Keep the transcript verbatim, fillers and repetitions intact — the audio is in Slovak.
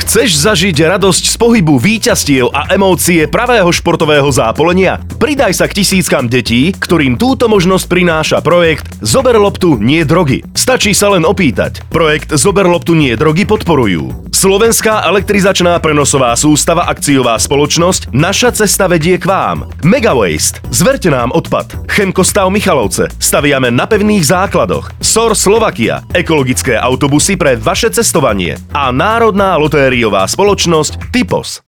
Chceš zažiť radosť z pohybu, víťazstiev a emócie pravého športového zápolenia? Pridaj sa k tisíckam detí, ktorým túto možnosť prináša projekt Zober loptu, nie drogy. Stačí sa len opýtať. Projekt Zober loptu, nie drogy podporujú Slovenská elektrizačná prenosová sústava akciová spoločnosť Naša cesta vedie k vám. Megawaste. Zverte nám odpad. Chemkostav Michalovce. Staviame na pevných základoch. es o er Slovakia. Ekologické autobusy pre vaše cestovanie. A národná lotériová spoločnosť Typos.